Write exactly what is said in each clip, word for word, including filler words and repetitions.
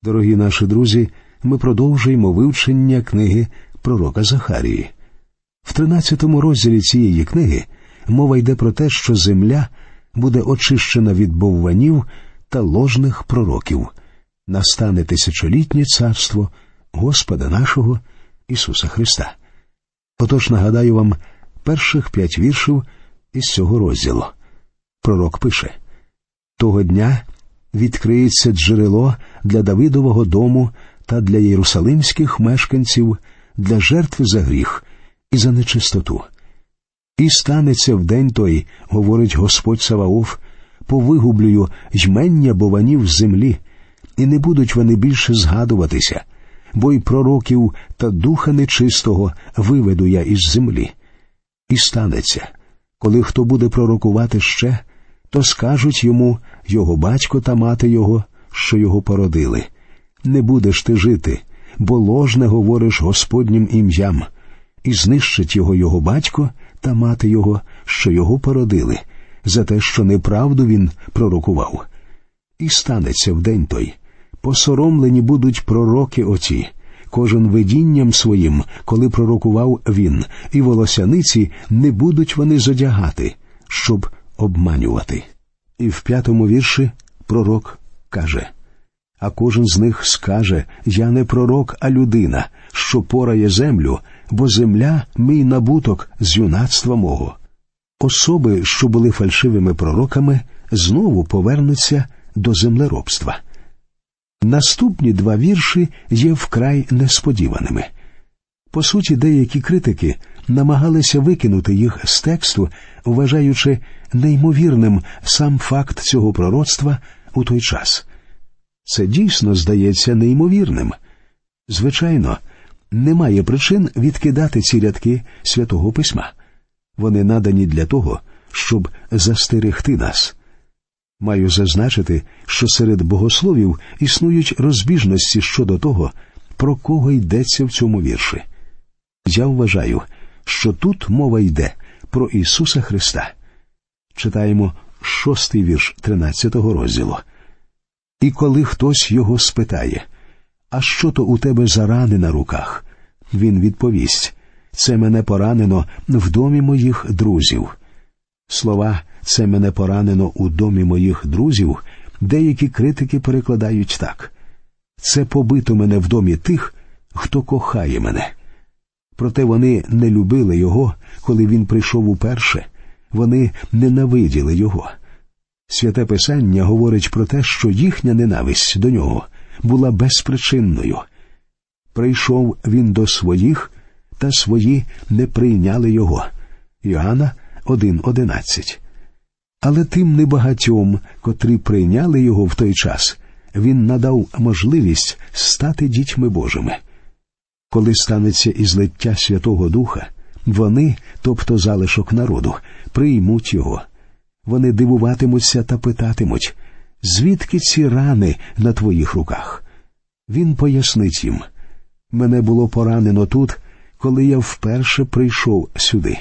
Дорогі наші друзі, ми продовжуємо вивчення книги пророка Захарії. В тринадцятому розділі цієї книги мова йде про те, що земля буде очищена від бовванів та ложних пророків. Настане тисячолітнє царство Господа нашого Ісуса Христа. Отож нагадаю вам перших п'ять віршів із цього розділу. Пророк пише: «Того дня відкриється джерело для Давидового дому та для єрусалимських мешканців, для жертви за гріх і за нечистоту. І станеться в день той, говорить Господь Саваоф, повигублюю ймення бованів з землі, і не будуть вони більше згадуватися, бо й пророків та духа нечистого виведу я із землі. І станеться, коли хто буде пророкувати ще, то скажуть йому його батько та мати його, що його породили: не будеш ти жити, бо ложне говориш Господнім ім'ям. І знищить його його батько та мати його, що його породили, за те, що неправду він пророкував. І станеться в день той, посоромлені будуть пророки оці, кожен видінням своїм, коли пророкував він, і волосяниці не будуть вони зодягати, щоб обманювати». І в п'ятому вірші пророк каже: «А кожен з них скаже: я не пророк, а людина, що порає землю, бо земля – мій набуток з юнацтва мого». Особи, що були фальшивими пророками, знову повернуться до землеробства. Наступні два вірші є вкрай несподіваними. По суті, деякі критики намагалися викинути їх з тексту, вважаючи неймовірним сам факт цього пророцтва у той час. Це дійсно здається неймовірним. Звичайно, немає причин відкидати ці рядки Святого Письма. Вони надані для того, щоб застерегти нас. Маю зазначити, що серед богословів існують розбіжності щодо того, про кого йдеться в цьому вірші. Я вважаю, що тут мова йде про Ісуса Христа. Читаємо шостий вірш тринадцятого розділу. «І коли хтось його спитає: а що то у тебе за рани на руках? Він відповість: це мене поранено в домі моїх друзів». Слова «це мене поранено у домі моїх друзів» деякі критики перекладають так: «це побито мене в домі тих, хто кохає мене». Проте вони не любили його, коли він прийшов уперше. Вони ненавиділи його. Святе Писання говорить про те, що їхня ненависть до нього була безпричинною. «Прийшов він до своїх, та свої не прийняли його». Йоанна один одинадцять. Але тим небагатьом, котрі прийняли його в той час, він надав можливість стати дітьми Божими. Коли станеться ізлиття Святого Духа, вони, тобто залишок народу, приймуть його. Вони дивуватимуться та питатимуть: «Звідки ці рани на твоїх руках?» Він пояснить їм: «Мене було поранено тут, коли я вперше прийшов сюди».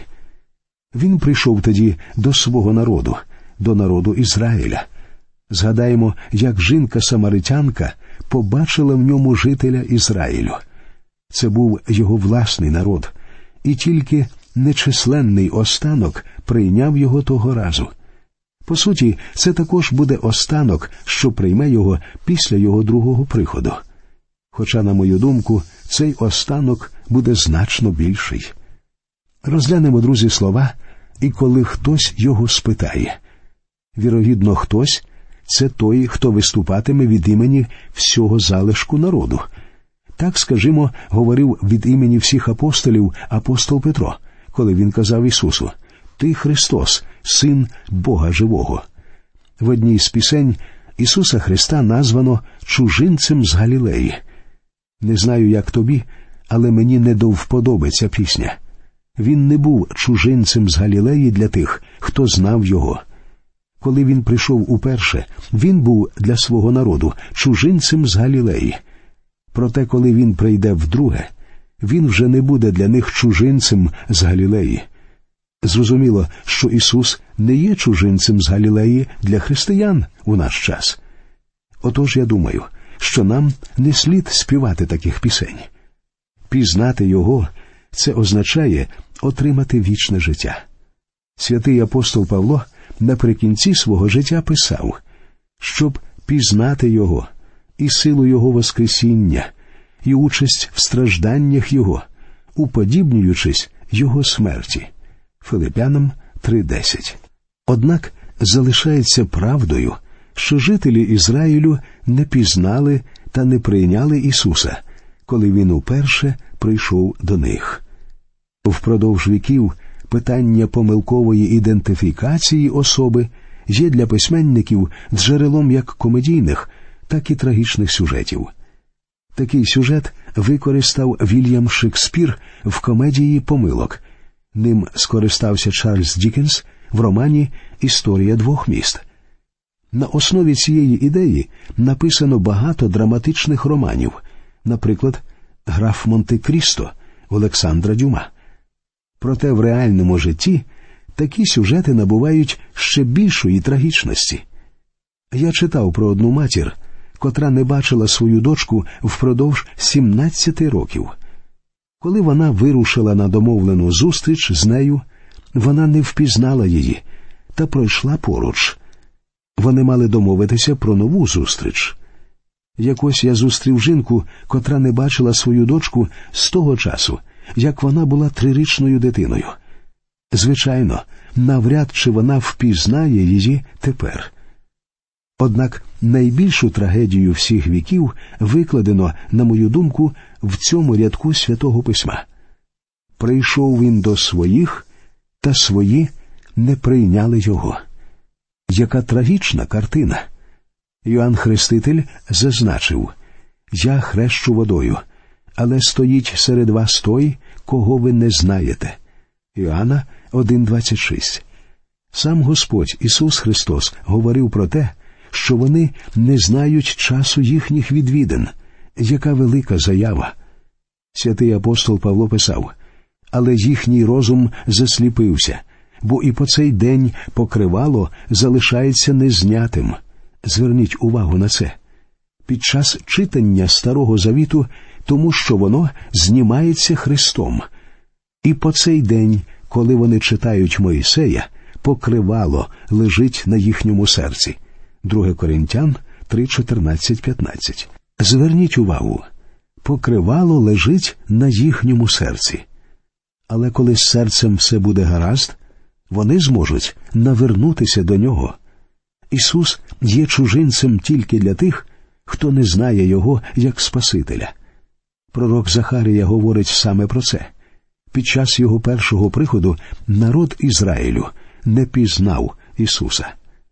Він прийшов тоді до свого народу, до народу Ізраїля. Згадаємо, як жінка-самаритянка побачила в ньому жителя Ізраїлю. Це був його власний народ, і тільки нечисленний останок прийняв його того разу. По суті, це також буде останок, що прийме його після його другого приходу. Хоча, на мою думку, цей останок буде значно більший. Розглянемо, друзі, слова «і коли хтось його спитає». Вірогідно, хтось – це той, хто виступатиме від імені всього залишку народу. Так, скажімо, говорив від імені всіх апостолів апостол Петро, коли він казав Ісусу: «Ти Христос, Син Бога Живого». В одній з пісень Ісуса Христа названо «чужинцем з Галілеї». Не знаю, як тобі, але мені не до вподоби ця пісня. Він не був чужинцем з Галілеї для тих, хто знав його. Коли він прийшов уперше, він був для свого народу чужинцем з Галілеї. Проте, коли він прийде вдруге, він вже не буде для них чужинцем з Галілеї. Зрозуміло, що Ісус не є чужинцем з Галілеї для християн у наш час. Отож, я думаю, що нам не слід співати таких пісень. Пізнати Його – це означає отримати вічне життя. Святий апостол Павло наприкінці свого життя писав, щоб пізнати Його і силу Його воскресіння, і участь в стражданнях Його, уподібнюючись Його смерті. Филип'янам три десять. Однак залишається правдою, що жителі Ізраїлю не пізнали та не прийняли Ісуса, коли Він уперше прийшов до них. Впродовж віків питання помилкової ідентифікації особи є для письменників джерелом як комедійних, так і трагічних сюжетів. Такий сюжет використав Вільям Шекспір в комедії «Помилок». Ним скористався Чарльз Діккенс в романі «Історія двох міст». На основі цієї ідеї написано багато драматичних романів, наприклад, «Граф Монте-Крісто» Олександра Дюма. Проте в реальному житті такі сюжети набувають ще більшої трагічності. Я читав про одну матір, котра не бачила свою дочку впродовж сімнадцяти років. Коли вона вирушила на домовлену зустріч з нею, вона не впізнала її та пройшла поруч. Вони мали домовитися про нову зустріч. Якось я зустрів жінку, котра не бачила свою дочку з того часу, як вона була трирічною дитиною. Звичайно, навряд чи вона впізнає її тепер. Однак найбільшу трагедію всіх віків викладено, на мою думку, в цьому рядку Святого Письма. «Прийшов він до своїх, та свої не прийняли його». Яка трагічна картина! Йоанн Хреститель зазначив: «Я хрещу водою, але стоїть серед вас той, кого ви не знаєте». Іоанна один двадцять шість. Сам Господь Ісус Христос говорив про те, що вони не знають часу їхніх відвідин. Яка велика заява! Святий апостол Павло писав: «Але їхній розум засліпився, бо і по цей день покривало залишається незнятим». Зверніть увагу на це. Під час читання Старого Завіту, тому що воно знімається Христом. І по цей день, коли вони читають Мойсея, покривало лежить на їхньому серці. Друге Коринтян три чотирнадцять п'ятнадцять. Зверніть увагу. Покривало лежить на їхньому серці. Але коли з серцем все буде гаразд, вони зможуть навернутися до нього. Ісус є чужинцем тільки для тих, хто не знає Його як Спасителя. Пророк Захарія говорить саме про це. Під час його першого приходу народ Ізраїлю не пізнав Ісуса.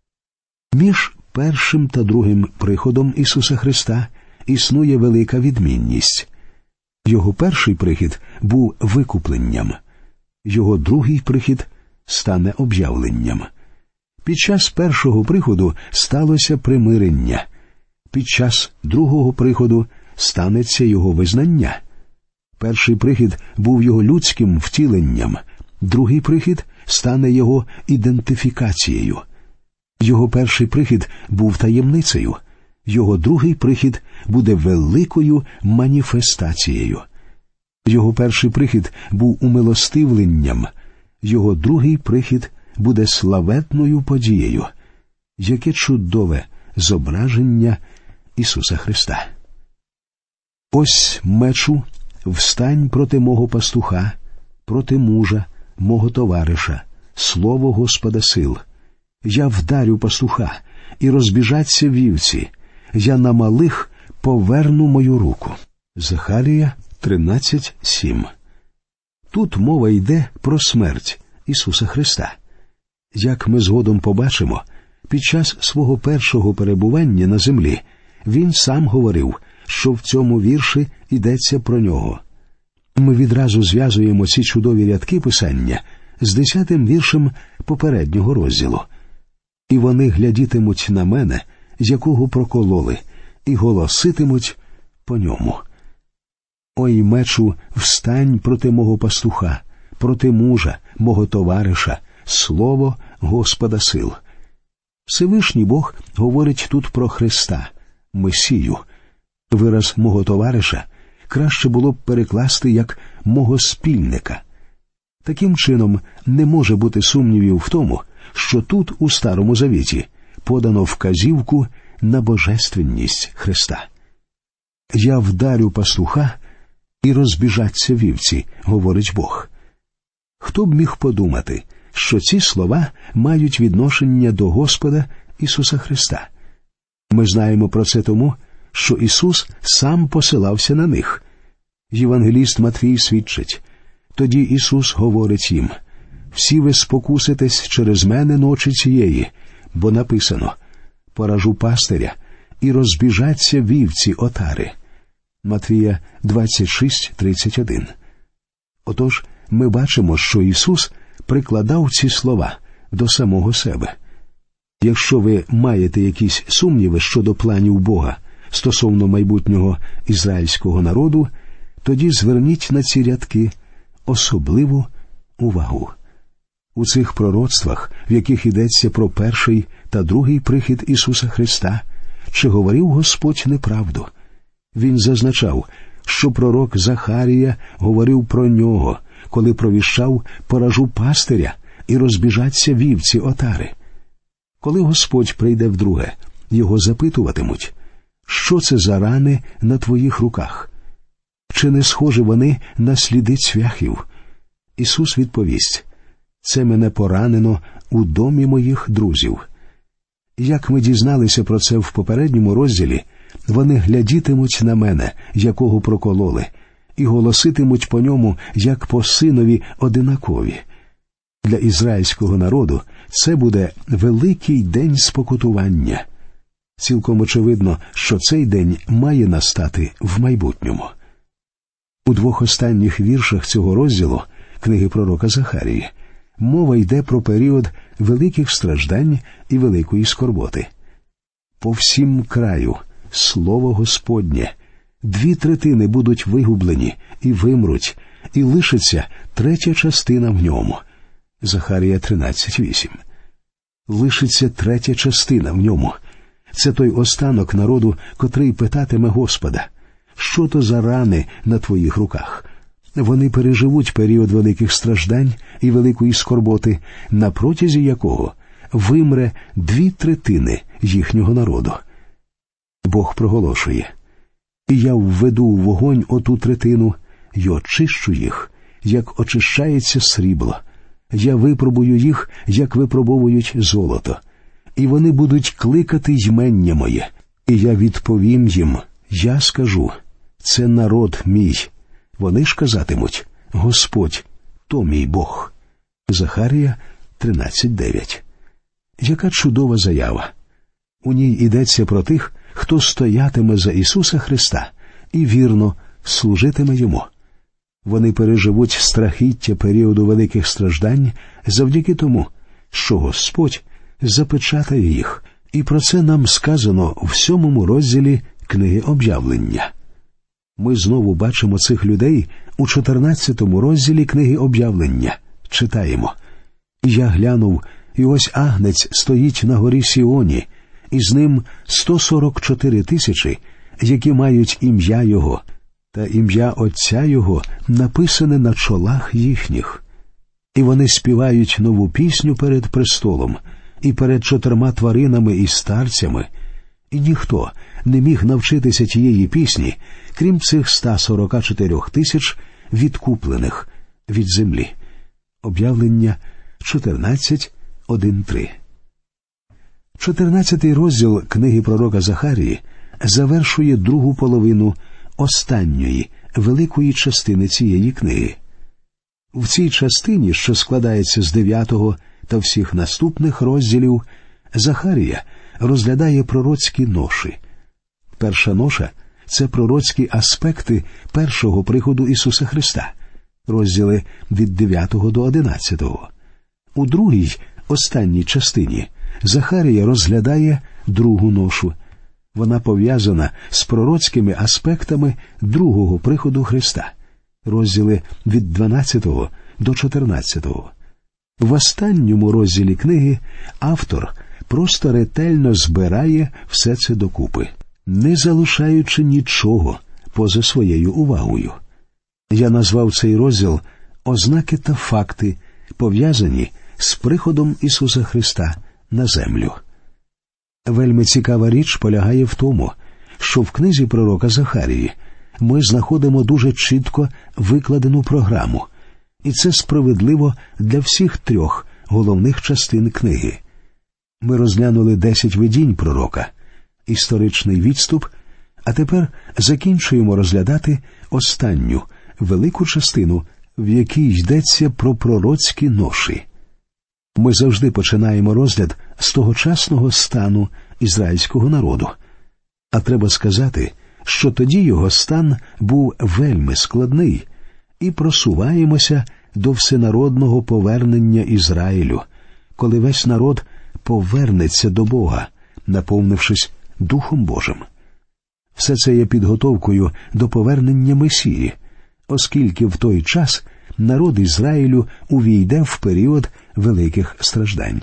Між першим та другим приходом Ісуса Христа існує велика відмінність. Його перший прихід був викупленням. Його другий прихід стане об'явленням. Під час першого приходу сталося примирення. Під час другого приходу станеться його визнання. Перший прихід був його людським втіленням, другий прихід стане його ідентифікацією. Його перший прихід був таємницею, його другий прихід буде великою маніфестацією. Його перший прихід був умилостивленням, його другий прихід буде славетною подією. Яке чудове зображення Ісуса Христа! «Ось мечу, встань проти мого пастуха, проти мужа, мого товариша, слово Господа сил. Я вдарю пастуха, і розбіжаться вівці, я на малих поверну мою руку». Захарія тринадцять сім. Тут мова йде про смерть Ісуса Христа. Як ми згодом побачимо, під час свого першого перебування на землі Він сам говорив, що в цьому вірші йдеться про Нього. Ми відразу зв'язуємо ці чудові рядки Писання з десятим віршем попереднього розділу. «І вони глядітимуть на мене, якого прокололи, і голоситимуть по ньому. Ой, мечу, встань проти мого пастуха, проти мужа, мого товариша, слово Господа сил». Всевишній Бог говорить тут про Христа, Месію. Вираз «мого товариша» краще було б перекласти як «мого спільника». Таким чином, не може бути сумнівів в тому, що тут, у Старому Завіті, подано вказівку на божественність Христа. «Я вдарю пастуха, і розбіжаться вівці», – говорить Бог. Хто б міг подумати, що ці слова мають відношення до Господа Ісуса Христа? Ми знаємо про це тому, що Ісус сам посилався на них. Євангеліст Матвій свідчить: «Тоді Ісус говорить їм: всі ви спокуситесь через мене ночі цієї, бо написано: поражу пастиря, і розбіжаться вівці отари». Матвія двадцять шість тридцять один. Отож, ми бачимо, що Ісус прикладав ці слова до самого себе. Якщо ви маєте якісь сумніви щодо планів Бога стосовно майбутнього ізраїльського народу, тоді зверніть на ці рядки особливу увагу. У цих пророцтвах, в яких йдеться про перший та другий прихід Ісуса Христа, чи говорив Господь неправду? Він зазначав, що пророк Захарія говорив про нього, коли провіщав: поражу пастиря, і розбіжаться вівці отари. Коли Господь прийде вдруге, його запитуватимуть: що це за рани на твоїх руках? Чи не схожі вони на сліди цвяхів? Ісус відповість: це мене поранено у домі моїх друзів. Як ми дізналися про це в попередньому розділі, вони глядітимуть на мене, якого прокололи, і голоситимуть по ньому, як по синові одинакові. Для ізраїльського народу це буде великий день спокутування. Цілком очевидно, що цей день має настати в майбутньому. У двох останніх віршах цього розділу книги пророка Захарії мова йде про період великих страждань і великої скорботи. По всім краю слово Господнє, дві третини будуть вигублені і вимруть, і лишиться третя частина в ньому. Захарія тринадцять вісім. Лишиться третя частина в ньому. Це той останок народу, котрий питатиме Господа: що то за рани на твоїх руках? Вони переживуть період великих страждань і великої скорботи, на протязі якого вимре дві третини їхнього народу. Бог проголошує: «І я введу в вогонь оту третину, й очищу їх, як очищається срібло. Я випробую їх, як випробовують золото. І вони будуть кликати ймення моє, і я відповім їм, я скажу: це народ мій. Вони ж казатимуть: Господь, то мій Бог». Захарія тринадцять дев'ять. Яка чудова заява! У ній йдеться про тих, хто стоятиме за Ісуса Христа і вірно служитиме Йому. Вони переживуть страхіття періоду великих страждань завдяки тому, що Господь запечатає їх. І про це нам сказано в сьомому розділі книги Об'явлення. Ми знову бачимо цих людей у чотирнадцятому розділі книги Об'явлення. Читаємо: «Я глянув, і ось агнець стоїть на горі Сіоні, і з ним сто сорок чотири тисячі, які мають ім'я Його, та ім'я Отця Його написане на чолах їхніх. І вони співають нову пісню перед престолом і перед чотирма тваринами і старцями, і ніхто не міг навчитися тієї пісні, крім цих ста сорока чотирьох тисяч відкуплених від землі». Об'явлення чотирнадцять один три. Чотирнадцятий розділ книги пророка Захарії завершує другу половину останньої, великої частини цієї книги. В цій частині, що складається з дев'ятого та всіх наступних розділів, Захарія розглядає пророцькі ноші. Перша ноша – це пророцькі аспекти першого приходу Ісуса Христа, розділи від дев'ятого до одинадцятого. У другій, останній частині, Захарія розглядає другу ношу. Вона пов'язана з пророцькими аспектами другого приходу Христа, розділи від дванадцятого до чотирнадцятого. В останньому розділі книги автор просто ретельно збирає все це докупи. не залишаючи нічого поза своєю увагою. Я назвав цей розділ «Ознаки та факти, пов'язані з приходом Ісуса Христа на землю». Вельми цікава річ полягає в тому, що в книзі пророка Захарії ми знаходимо дуже чітко викладену програму, і це справедливо для всіх трьох головних частин книги. Ми розглянули десять видінь пророка, історичний відступ, а тепер закінчуємо розглядати останню, велику частину, в якій йдеться про пророцькі ноші. Ми завжди починаємо розгляд з тогочасного стану ізраїльського народу. А треба сказати, що тоді його стан був вельми складний, і просуваємося до всенародного повернення Ізраїлю, коли весь народ повернеться до Бога, наповнившись Духом Божим. Все це є підготовкою до повернення Месії, оскільки в той час народ Ізраїлю увійде в період великих страждань.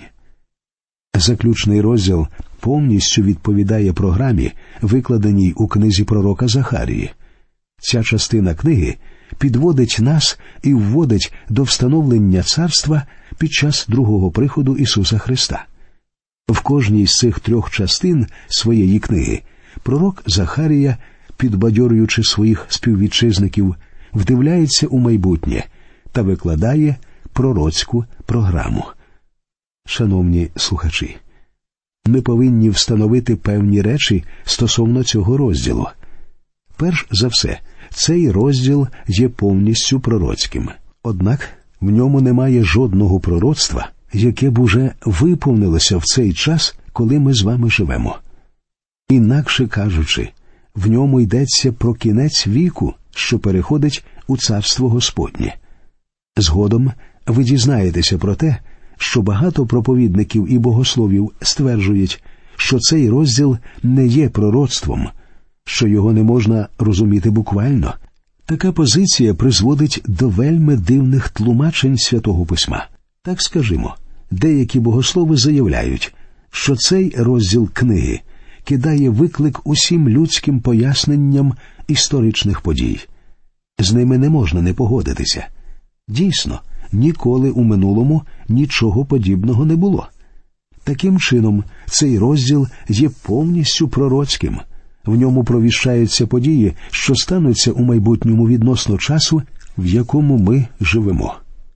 Заключний розділ повністю відповідає програмі, викладеній у книзі пророка Захарії. Ця частина книги підводить нас і вводить до встановлення царства під час другого приходу Ісуса Христа. В кожній з цих трьох частин своєї книги пророк Захарія, підбадьорюючи своїх співвітчизників, вдивляється у майбутнє та викладає пророцьку програму. Шановні слухачі, ми повинні встановити певні речі стосовно цього розділу. Перш за все, цей розділ є повністю пророцьким. Однак в ньому немає жодного пророцтва, яке б уже виповнилося в цей час, коли ми з вами живемо. Інакше кажучи, в ньому йдеться про кінець віку, що переходить у царство Господнє. Згодом ви дізнаєтеся про те, що багато проповідників і богословів стверджують, що цей розділ не є пророцтвом, що його не можна розуміти буквально. Така позиція призводить до вельми дивних тлумачень Святого Письма. Так скажімо, деякі богослови заявляють, що цей розділ книги кидає виклик усім людським поясненням історичних подій. З ними не можна не погодитися. Дійсно, ніколи у минулому нічого подібного не було. Таким чином, цей розділ є повністю пророцьким. В ньому провіщаються події, що стануться у майбутньому відносно часу, в якому ми живемо.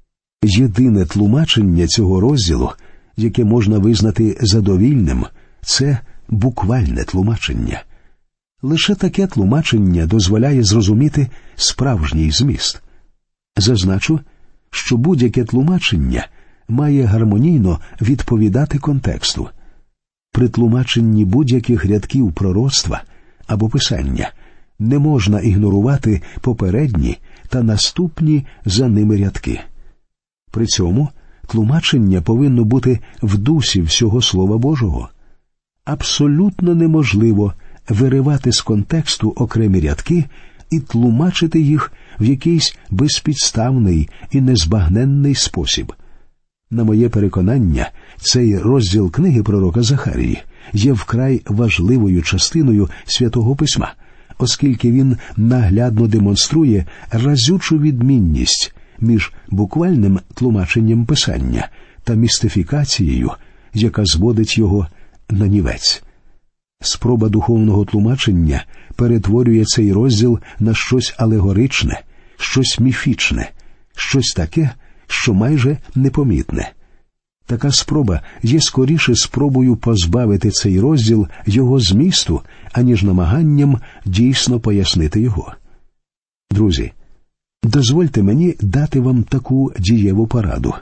Єдине тлумачення цього розділу, яке можна визнати задовільним, це буквальне тлумачення. Лише таке тлумачення дозволяє зрозуміти справжній зміст. Зазначу, що будь-яке тлумачення має гармонійно відповідати контексту. При тлумаченні будь-яких рядків пророцтва або писання не можна ігнорувати попередні та наступні за ними рядки. При цьому тлумачення повинно бути в дусі всього Слова Божого. Абсолютно неможливо виривати з контексту окремі рядки і тлумачити їх в якийсь безпідставний і незбагненний спосіб. На моє переконання, цей розділ книги пророка Захарії є вкрай важливою частиною Святого Письма, оскільки він наглядно демонструє разючу відмінність між буквальним тлумаченням Писання та містифікацією, яка зводить його на нівець. Спроба духовного тлумачення перетворює цей розділ на щось алегоричне, щось міфічне, щось таке, що майже непомітне. Така спроба є скоріше спробою позбавити цей розділ його змісту, аніж намаганням дійсно пояснити його. Друзі, дозвольте мені дати вам таку дієву пораду.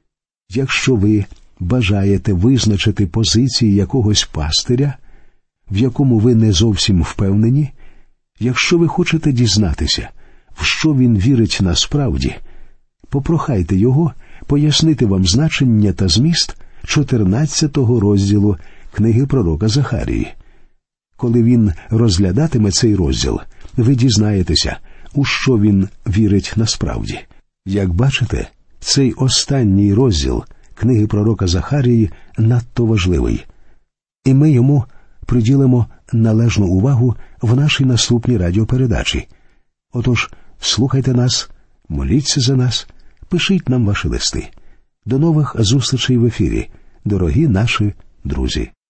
Якщо ви бажаєте визначити позиції якогось пастиря, в якому ви не зовсім впевнені, якщо ви хочете дізнатися, в що він вірить насправді, попрохайте його пояснити вам значення та зміст чотирнадцятого розділу книги пророка Захарії. Коли він розглядатиме цей розділ, ви дізнаєтеся, у що він вірить насправді. Як бачите, цей останній розділ книги пророка Захарії надто важливий, і ми йому приділимо належну увагу в нашій наступній радіопередачі. Отож, слухайте нас, моліться за нас, пишіть нам ваші листи. До нових зустрічей в ефірі, дорогі наші друзі.